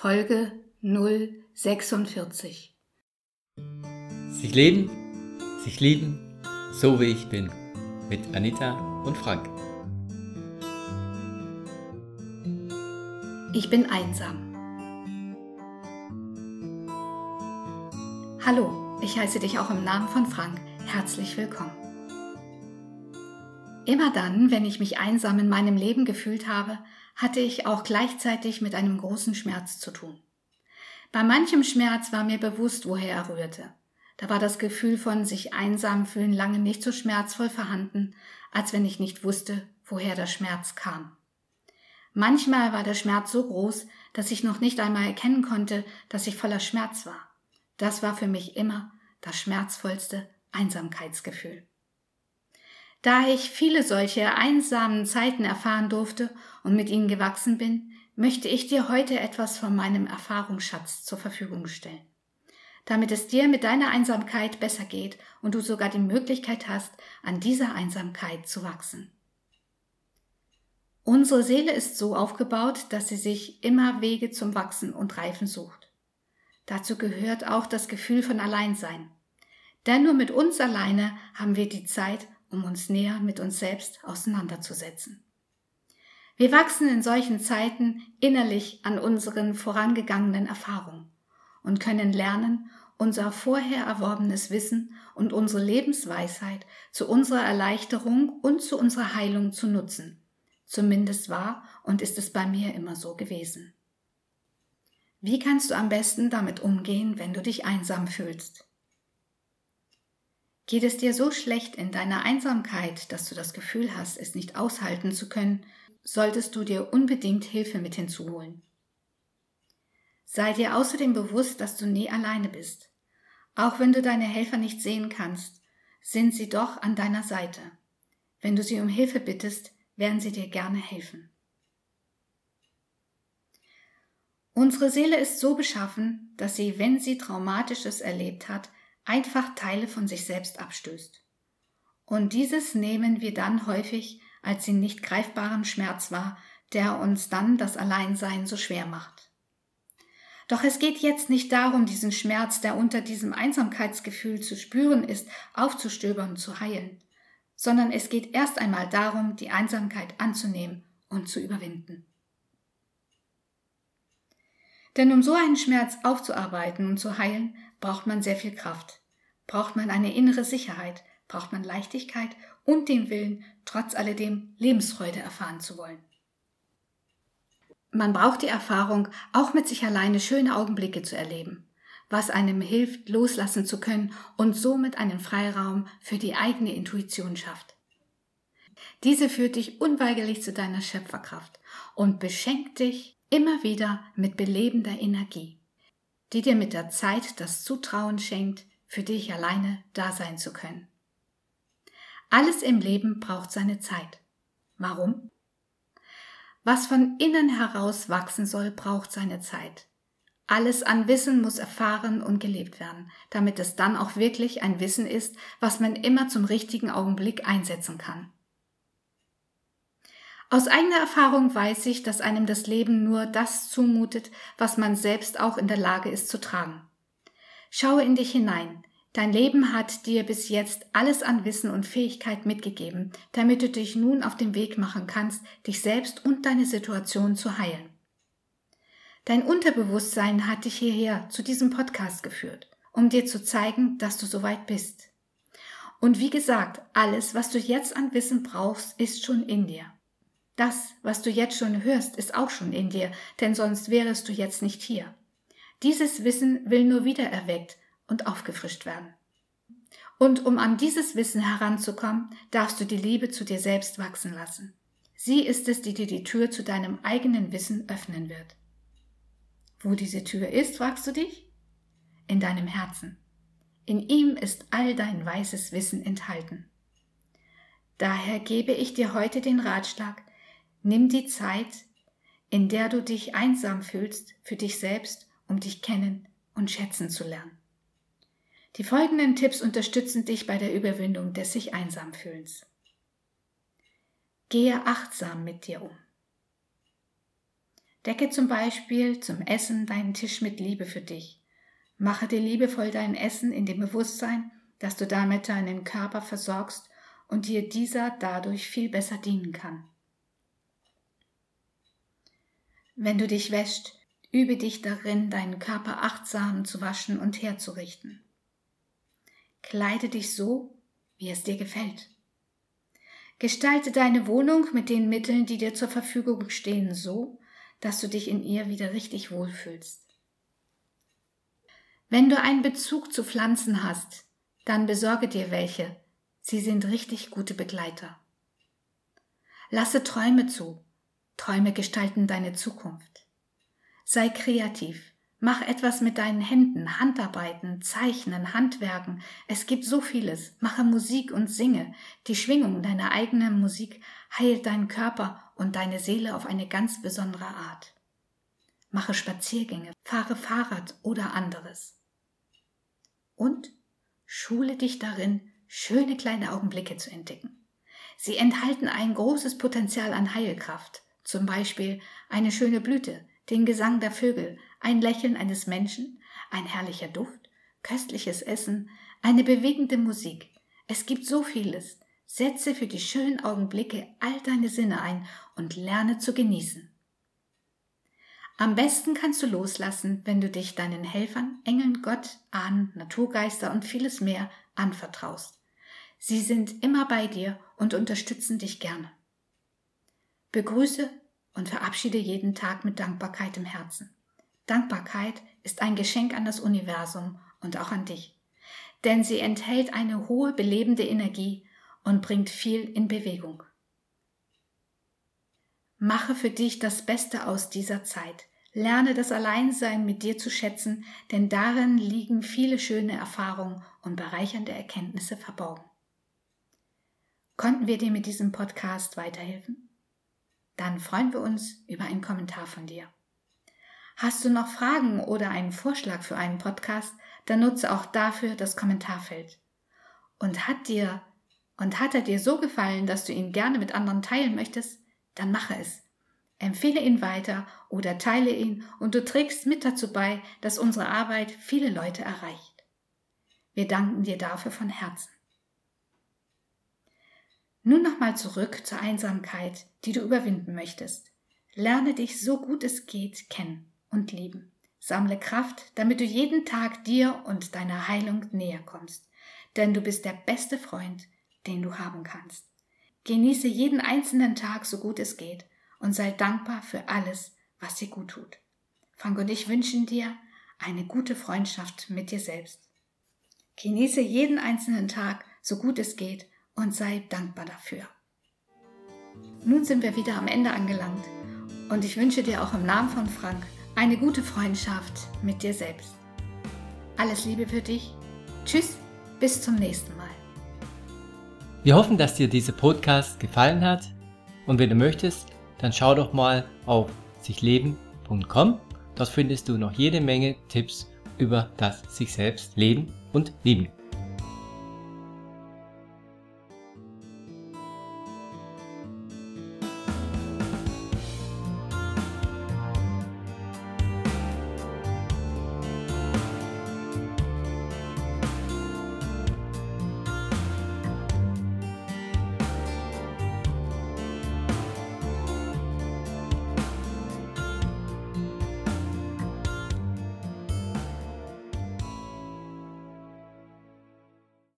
Folge 046. Sich leben, sich lieben, so wie ich bin, mit Anita und Frank. Ich bin einsam. Hallo, ich heiße dich auch im Namen von Frank herzlich willkommen. Immer dann, wenn ich mich einsam in meinem Leben gefühlt habe, hatte ich auch gleichzeitig mit einem großen Schmerz zu tun. Bei manchem Schmerz war mir bewusst, woher er rührte. Da war das Gefühl von sich einsam fühlen lange nicht so schmerzvoll vorhanden, als wenn ich nicht wusste, woher der Schmerz kam. Manchmal war der Schmerz so groß, dass ich noch nicht einmal erkennen konnte, dass ich voller Schmerz war. Das war für mich immer das schmerzvollste Einsamkeitsgefühl. Da ich viele solche einsamen Zeiten erfahren durfte und mit ihnen gewachsen bin, möchte ich dir heute etwas von meinem Erfahrungsschatz zur Verfügung stellen. Damit es dir mit deiner Einsamkeit besser geht und du sogar die Möglichkeit hast, an dieser Einsamkeit zu wachsen. Unsere Seele ist so aufgebaut, dass sie sich immer Wege zum Wachsen und Reifen sucht. Dazu gehört auch das Gefühl von Alleinsein. Denn nur mit uns alleine haben wir die Zeit, um uns näher mit uns selbst auseinanderzusetzen. Wir wachsen in solchen Zeiten innerlich an unseren vorangegangenen Erfahrungen und können lernen, unser vorher erworbenes Wissen und unsere Lebensweisheit zu unserer Erleichterung und zu unserer Heilung zu nutzen. Zumindest war und ist es bei mir immer so gewesen. Wie kannst du am besten damit umgehen, wenn du dich einsam fühlst? Geht es dir so schlecht in deiner Einsamkeit, dass du das Gefühl hast, es nicht aushalten zu können, solltest du dir unbedingt Hilfe mit hinzuholen. Sei dir außerdem bewusst, dass du nie alleine bist. Auch wenn du deine Helfer nicht sehen kannst, sind sie doch an deiner Seite. Wenn du sie um Hilfe bittest, werden sie dir gerne helfen. Unsere Seele ist so beschaffen, dass sie, wenn sie Traumatisches erlebt hat, einfach Teile von sich selbst abstößt. Und dieses nehmen wir dann häufig als den nicht greifbaren Schmerz wahr, der uns dann das Alleinsein so schwer macht. Doch es geht jetzt nicht darum, diesen Schmerz, der unter diesem Einsamkeitsgefühl zu spüren ist, aufzustöbern und zu heilen, sondern es geht erst einmal darum, die Einsamkeit anzunehmen und zu überwinden. Denn um so einen Schmerz aufzuarbeiten und zu heilen, braucht man sehr viel Kraft, braucht man eine innere Sicherheit, braucht man Leichtigkeit und den Willen, trotz alledem Lebensfreude erfahren zu wollen. Man braucht die Erfahrung, auch mit sich alleine schöne Augenblicke zu erleben, was einem hilft, loslassen zu können und somit einen Freiraum für die eigene Intuition schafft. Diese führt dich unweigerlich zu deiner Schöpferkraft und beschenkt dich immer wieder mit belebender Energie, die dir mit der Zeit das Zutrauen schenkt, für dich alleine da sein zu können. Alles im Leben braucht seine Zeit. Warum? Was von innen heraus wachsen soll, braucht seine Zeit. Alles an Wissen muss erfahren und gelebt werden, damit es dann auch wirklich ein Wissen ist, was man immer zum richtigen Augenblick einsetzen kann. Aus eigener Erfahrung weiß ich, dass einem das Leben nur das zumutet, was man selbst auch in der Lage ist zu tragen. Schaue in dich hinein. Dein Leben hat dir bis jetzt alles an Wissen und Fähigkeit mitgegeben, damit du dich nun auf den Weg machen kannst, dich selbst und deine Situation zu heilen. Dein Unterbewusstsein hat dich hierher zu diesem Podcast geführt, um dir zu zeigen, dass du soweit bist. Und wie gesagt, alles, was du jetzt an Wissen brauchst, ist schon in dir. Das, was du jetzt schon hörst, ist auch schon in dir, denn sonst wärest du jetzt nicht hier. Dieses Wissen will nur wieder erweckt und aufgefrischt werden. Und um an dieses Wissen heranzukommen, darfst du die Liebe zu dir selbst wachsen lassen. Sie ist es, die dir die Tür zu deinem eigenen Wissen öffnen wird. Wo diese Tür ist, fragst du dich? In deinem Herzen. In ihm ist all dein weißes Wissen enthalten. Daher gebe ich dir heute den Ratschlag: Nimm die Zeit, in der du dich einsam fühlst, für dich selbst, um dich kennen und schätzen zu lernen. Die folgenden Tipps unterstützen dich bei der Überwindung des sich einsam Fühlens. Gehe achtsam mit dir um. Decke zum Beispiel zum Essen deinen Tisch mit Liebe für dich. Mache dir liebevoll dein Essen in dem Bewusstsein, dass du damit deinen Körper versorgst und dir dieser dadurch viel besser dienen kann. Wenn du dich wäschst, übe dich darin, deinen Körper achtsam zu waschen und herzurichten. Kleide dich so, wie es dir gefällt. Gestalte deine Wohnung mit den Mitteln, die dir zur Verfügung stehen, so, dass du dich in ihr wieder richtig wohlfühlst. Wenn du einen Bezug zu Pflanzen hast, dann besorge dir welche. Sie sind richtig gute Begleiter. Lasse Träume zu. Träume gestalten deine Zukunft. Sei kreativ. Mach etwas mit deinen Händen, Handarbeiten, Zeichnen, Handwerken. Es gibt so vieles. Mache Musik und singe. Die Schwingung deiner eigenen Musik heilt deinen Körper und deine Seele auf eine ganz besondere Art. Mache Spaziergänge, fahre Fahrrad oder anderes. Und schule dich darin, schöne kleine Augenblicke zu entdecken. Sie enthalten ein großes Potenzial an Heilkraft, zum Beispiel eine schöne Blüte, den Gesang der Vögel, ein Lächeln eines Menschen, ein herrlicher Duft, köstliches Essen, eine bewegende Musik. Es gibt so vieles. Setze für die schönen Augenblicke all deine Sinne ein und lerne zu genießen. Am besten kannst du loslassen, wenn du dich deinen Helfern, Engeln, Gott, Ahnen, Naturgeister und vieles mehr anvertraust. Sie sind immer bei dir und unterstützen dich gerne. Begrüße und verabschiede jeden Tag mit Dankbarkeit im Herzen. Dankbarkeit ist ein Geschenk an das Universum und auch an dich, denn sie enthält eine hohe belebende Energie und bringt viel in Bewegung. Mache für dich das Beste aus dieser Zeit. Lerne das Alleinsein mit dir zu schätzen, denn darin liegen viele schöne Erfahrungen und bereichernde Erkenntnisse verborgen. Konnten wir dir mit diesem Podcast weiterhelfen? Dann freuen wir uns über einen Kommentar von dir. Hast du noch Fragen oder einen Vorschlag für einen Podcast, dann nutze auch dafür das Kommentarfeld. Und hat er dir so gefallen, dass du ihn gerne mit anderen teilen möchtest, dann mache es. Empfehle ihn weiter oder teile ihn und du trägst mit dazu bei, dass unsere Arbeit viele Leute erreicht. Wir danken dir dafür von Herzen. Nun nochmal zurück zur Einsamkeit, die du überwinden möchtest. Lerne dich so gut es geht kennen und lieben. Sammle Kraft, damit du jeden Tag dir und deiner Heilung näher kommst. Denn du bist der beste Freund, den du haben kannst. Genieße jeden einzelnen Tag so gut es geht und sei dankbar für alles, was dir gut tut. Frank und ich wünschen dir eine gute Freundschaft mit dir selbst. Genieße jeden einzelnen Tag so gut es geht und sei dankbar dafür. Nun sind wir wieder am Ende angelangt und ich wünsche dir auch im Namen von Frank eine gute Freundschaft mit dir selbst. Alles Liebe für dich. Tschüss, bis zum nächsten Mal. Wir hoffen, dass dir dieser Podcast gefallen hat und wenn du möchtest, dann schau doch mal auf sichleben.com. Dort findest du noch jede Menge Tipps über das sich selbst leben und lieben.